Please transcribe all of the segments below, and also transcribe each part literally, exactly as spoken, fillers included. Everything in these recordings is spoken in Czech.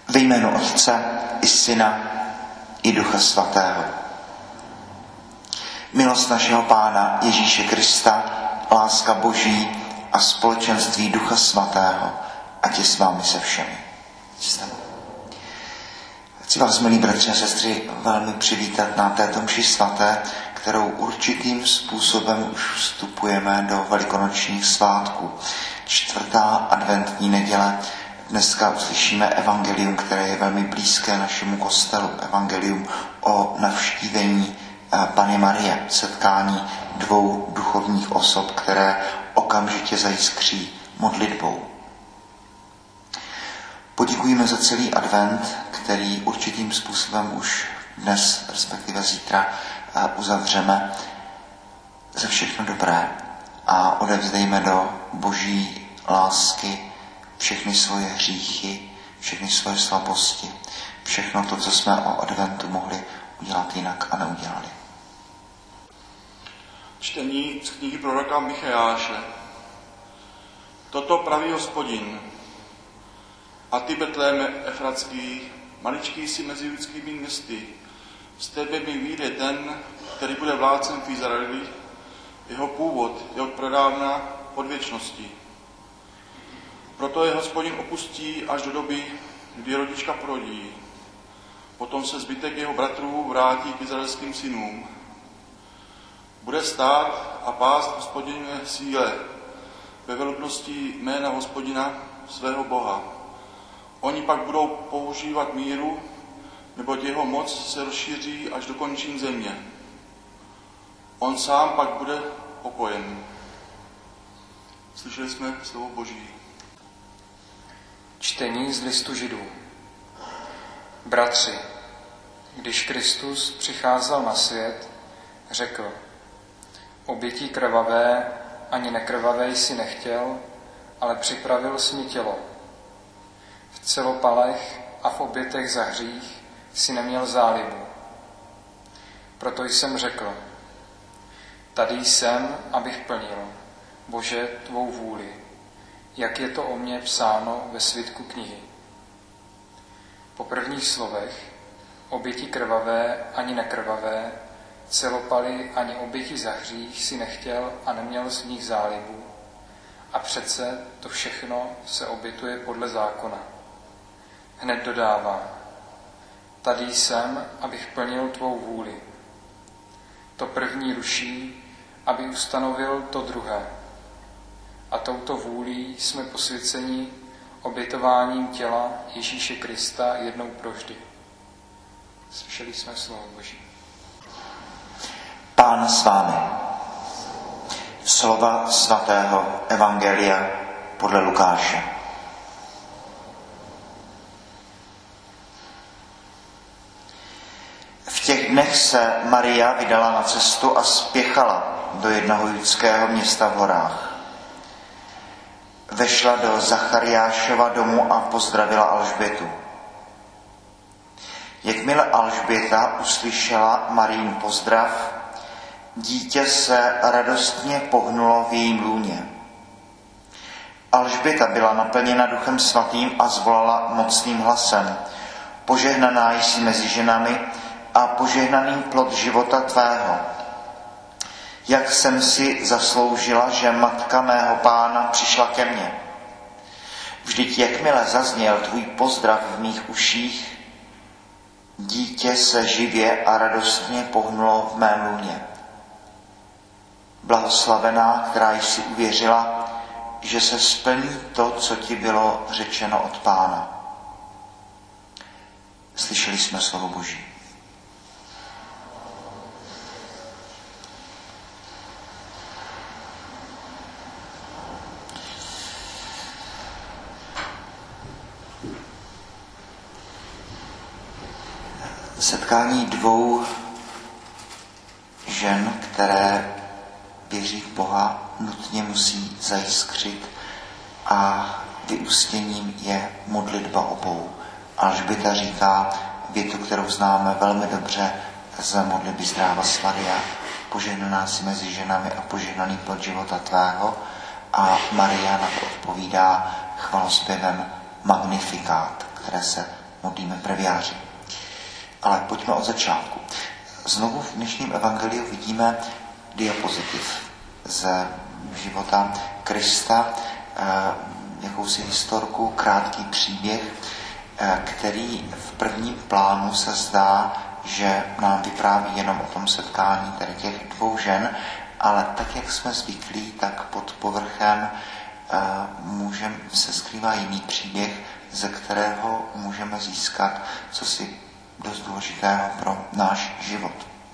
Ve jménu Otce i Syna i Ducha Svatého. Milost našeho Pána Ježíše Krista, láska Boží a společenství Ducha Svatého, ať je s vámi se všemi. Chci vás, milí bratři a sestry, velmi přivítat na této mši svaté, kterou určitým způsobem už vstupujeme do velikonočních svátků. Čtvrtá adventní neděle. Dneska uslyšíme evangelium, které je velmi blízké našemu kostelu. Evangelium o navštívení Panny Marie, setkání dvou duchovních osob, které okamžitě zajiskří modlitbou. Poděkujeme za celý advent, který určitým způsobem už dnes, respektive zítra, uzavřeme, za všechno dobré a odevzdejme do Boží lásky všechny svoje hříchy, všechny svoje slabosti, všechno to, co jsme o adventu mohli udělat jinak a neudělali. Čtení z knihy proroka Micheáše. Toto praví Hospodin. A ty, Betléme Efratský, maličký jsi mezi judskými městy, z tebe mi vyjde ten, který bude vládcem v Izraeli, jeho původ je od pradávna od věčnosti. Proto je Hospodin opustí až do doby, kdy rodička porodí. Potom se zbytek jeho bratrů vrátí k izraelským synům. Bude stát a pást Hospodinové síle ve velebnosti jména Hospodina svého Boha. Oni pak budou používat míru, neboť jeho moc se rozšíří až do končin země. On sám pak bude pokojen. Slyšeli jsme slovo Boží. Čtení z listu Židů. Bratři, když Kristus přicházel na svět, řekl: obětí krvavé ani nekrvavé jsi nechtěl, ale připravil jsi mi tělo. V celopalech a v obětech za hřích si neměl zálibu. Proto jsem řekl: tady jsem, abych plnil, Bože, tvou vůli, jak je to o mně psáno ve svitku knihy. Po prvních slovech oběti krvavé ani nekrvavé, celopaly ani oběti za hřích si nechtěl a neměl z nich zálibu. A přece to všechno se obětuje podle zákona. Hned dodává: tady jsem, abych plnil tvou vůli. To první ruší, aby ustanovil to druhé. A touto vůlí jsme posvěceni obětováním těla Ježíše Krista jednou provždy. Slyšeli jsme slovo Boží. Pán s vámi. Slova svatého evangelia podle Lukáše. V těch dnech se Maria vydala na cestu a spěchala do jednoho judského města v horách. Vešla do Zachariášova domu a pozdravila Alžbětu. Jakmile Alžběta uslyšela Marín pozdrav, dítě se radostně pohnulo v jejím lůně. Alžběta byla naplněna Duchem Svatým a zvolala mocným hlasem: požehnaná jsi mezi ženami a požehnaný plod života tvého. Jak jsem si zasloužila, že matka mého Pána přišla ke mně. Vždyť jakmile zazněl tvůj pozdrav v mých uších, dítě se živě a radostně pohnulo v mém lůně. Blahoslavená, která jsi uvěřila, že se splní to, co ti bylo řečeno od Pána. Slyšeli jsme slovo Boží. Setkání dvou žen, které věří v Boha, nutně musí zajiskřit a vyústěním je modlitba obou. Alžběta říká větu, kterou známe velmi dobře z modlitby Zdravas Maria: požehnaná jsi mezi ženami a požehnaný plod života tvého. A Maria na to odpovídá chvalozpěvem Magnifikát, které se modlíme breviáři. Ale pojďme od začátku. Znovu v dnešním evangeliu vidíme diapozitiv ze života Krista, jakousi historku, krátký příběh, který v prvním plánu se zdá, že nám vypráví jenom o tom setkání tady těch dvou žen, ale tak, jak jsme zvyklí, tak pod povrchem můžeme, se skrývá jiný příběh, ze kterého můžeme získat cosi dost důležitého pro náš život.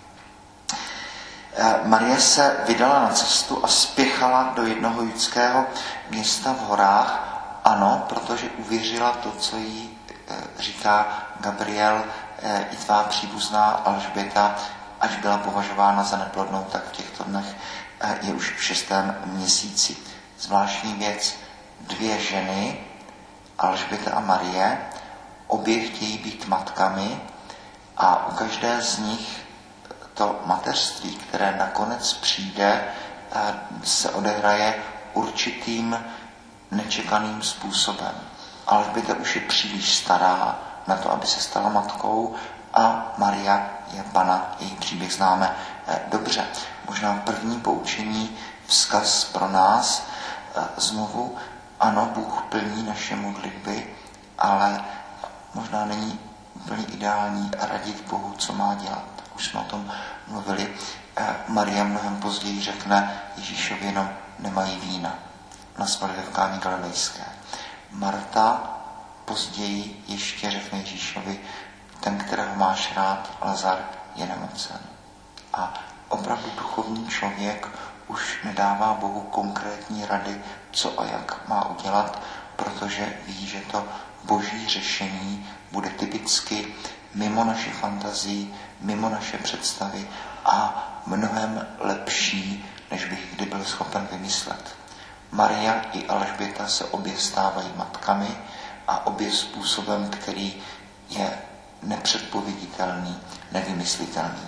Marie se vydala na cestu a spěchala do jednoho judského města v horách, ano, protože uvěřila to, co jí říká Gabriel, i tvá příbuzná Alžběta, až byla považována za neplodnou, tak v těchto dnech je už v šestém měsíci. Zvláštní věc, dvě ženy, Alžběta a Marie, obě chtějí být matkami a u každé z nich to mateřství, které nakonec přijde, se odehraje určitým nečekaným způsobem. Alžběta už je příliš stará na to, aby se stala matkou, a Maria je pana, její příběh známe dobře. Možná první poučení, vzkaz pro nás znovu, ano, Bůh plní naše modlitby, ale možná není úplně ideální radit Bohu, co má dělat. Už jsme o tom mluvili. Maria mnohem později řekne Ježíšovi, jenom nemají vína na svatbě v Káně Galilejské. Marta později ještě řekne Ježíšovi, ten, kterého máš rád, Lazar, je nemocen. A opravdu duchovní člověk už nedává Bohu konkrétní rady, co a jak má udělat, protože ví, že to boží řešení bude typicky mimo naše fantazii, mimo naše představy a mnohem lepší, než bych kdy byl schopen vymyslet. Maria i Alžběta se obě stávají matkami a obě způsobem, který je nepředpověditelný, nevymyslitelný.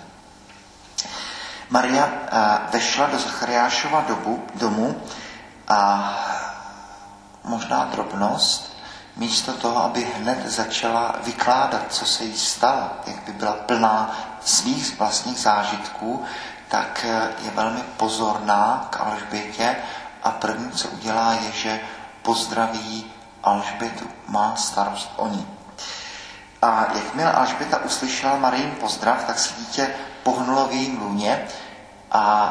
Maria vešla do Zachariášova dobu, domu a možná drobnost, místo toho, aby hned začala vykládat, co se jí stalo, jak by byla plná svých vlastních zážitků, tak je velmi pozorná k Alžbětě a první, co udělá, je, že pozdraví Alžbětu, má starost o ní. A jakmile Alžběta uslyšela Marijin pozdrav, tak se dítě pohnulo v jejím lůně a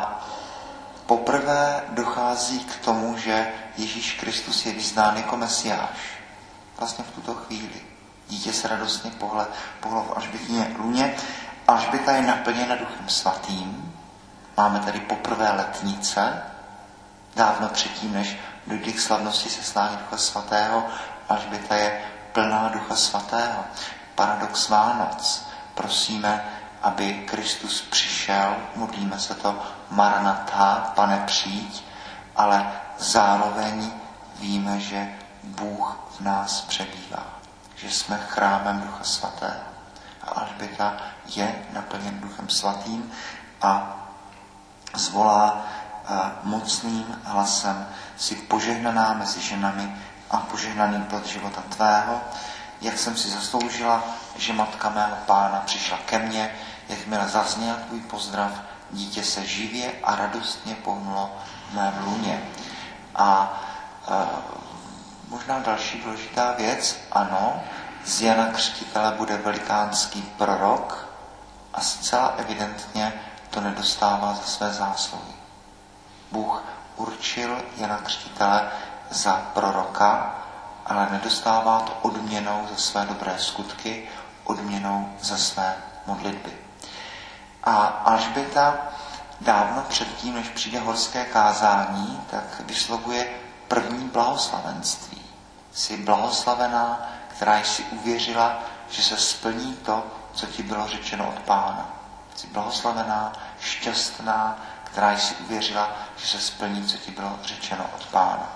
poprvé dochází k tomu, že Ježíš Kristus je vyznán jako Mesiáš. Vlastně v tuto chvíli. Dítě se radostně pohle, pohlo v Alžbětině lůně. Alžběta je naplněna Duchem Svatým. Máme tady poprvé letnice, dávno předtím, než dojde k slavnosti seslání Ducha Svatého. Alžběta je plná Ducha Svatého. Paradox Vánoc. Prosíme, aby Kristus přišel, modlíme se to Maranatha, Pane přijď, ale zároveň víme, že Bůh v nás přebývá, že jsme chrámem Ducha Svatého. A Alžběta je naplněn Duchem Svatým a zvolá mocným hlasem: si požehnaná mezi ženami a požehnaný plod života tvého, jak jsem si zasloužila, že matka mého Pána přišla ke mně, jakmile zazněl tvůj pozdrav, dítě se živě a radostně pohnulo v mém lůně. A e, možná další důležitá věc, ano, z Jana Křtitele bude velikánský prorok a zcela evidentně to nedostává za své zásluhy. Bůh určil Jana Křtitele za proroka, ale nedostává to odměnou za své dobré skutky, odměnou za své modlitby. A Alžběta dávno předtím, než přijde horské kázání, tak vyslovuje první blahoslavenství. Jsi blahoslavená, která jsi uvěřila, že se splní to, co ti bylo řečeno od Pána. Jsi blahoslavená, šťastná, která jsi uvěřila, že se splní, co ti bylo řečeno od Pána.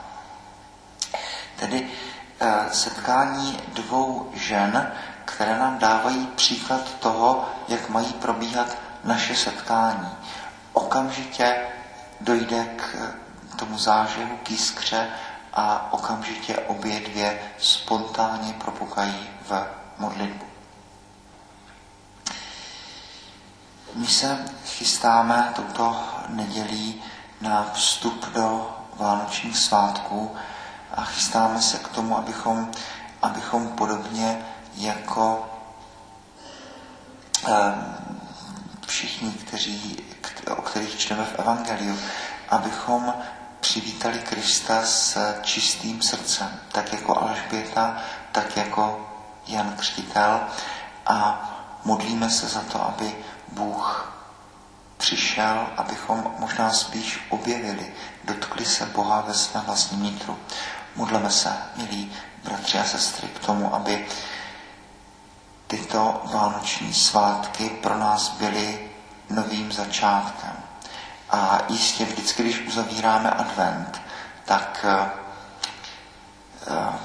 Tedy setkání dvou žen, které nám dávají příklad toho, jak mají probíhat naše setkání. Okamžitě dojde k tomu zážehu, k jiskře a okamžitě obě dvě spontánně propukají v modlitbu. My se chystáme touto nedělí na vstup do vánočních svátků a chystáme se k tomu, abychom, abychom podobně jako um, všichni, kteří, o kterých čteme v Evangeliu, abychom přivítali Krista s čistým srdcem, tak jako Alžběta, tak jako Jan Křtitel, a modlíme se za to, aby Bůh přišel, abychom možná spíš objevili, dotkli se Boha ve svém vlastním nitru. Modleme se, milí bratři a sestry, k tomu, aby tyto vánoční svátky pro nás byly novým začátkem. A jistě vždycky, když uzavíráme advent, tak uh,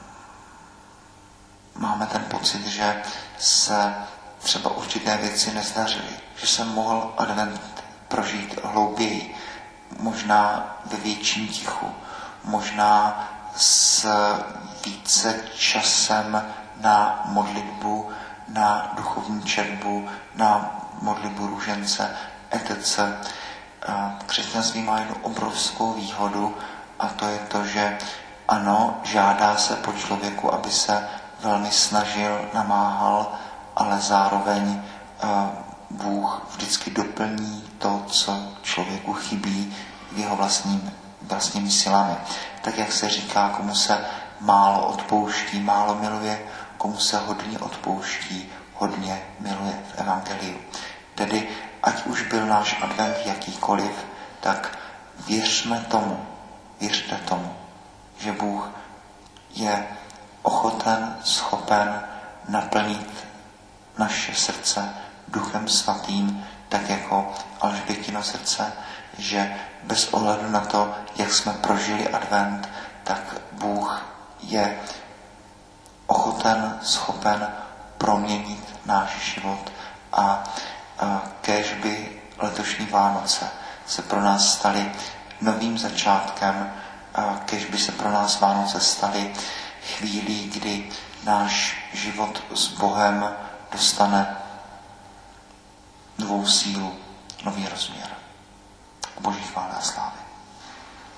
máme ten pocit, že se třeba určité věci nezdařily, že jsem mohl advent prožít hlouběji, možná ve větším tichu, možná s více časem na modlitbu, na duchovní četbu, na modlitbu růžence, et cetera. Křesťanství má jednu obrovskou výhodu, a to je to, že ano, žádá se po člověku, aby se velmi snažil, namáhal, ale zároveň Bůh vždycky doplní to, co člověku chybí v jeho vlastním, vlastními silami. Tak jak se říká, komu se málo odpouští, málo miluje, komu se hodně odpouští, hodně miluje v Evangeliu. Tedy, ať už byl náš advent jakýkoliv, tak věřme tomu, věřte tomu, že Bůh je ochoten, schopen naplnit naše srdce Duchem Svatým, tak jako Alžbětino srdce, že bez ohledu na to, jak jsme prožili advent, tak Bůh je ochoten, schopen proměnit náš život a, a kéž by letošní Vánoce se pro nás staly novým začátkem, a kéž by se pro nás Vánoce staly chvílí, kdy náš život s Bohem dostane novou sílu, nový rozměr. Boží chvála a slávy.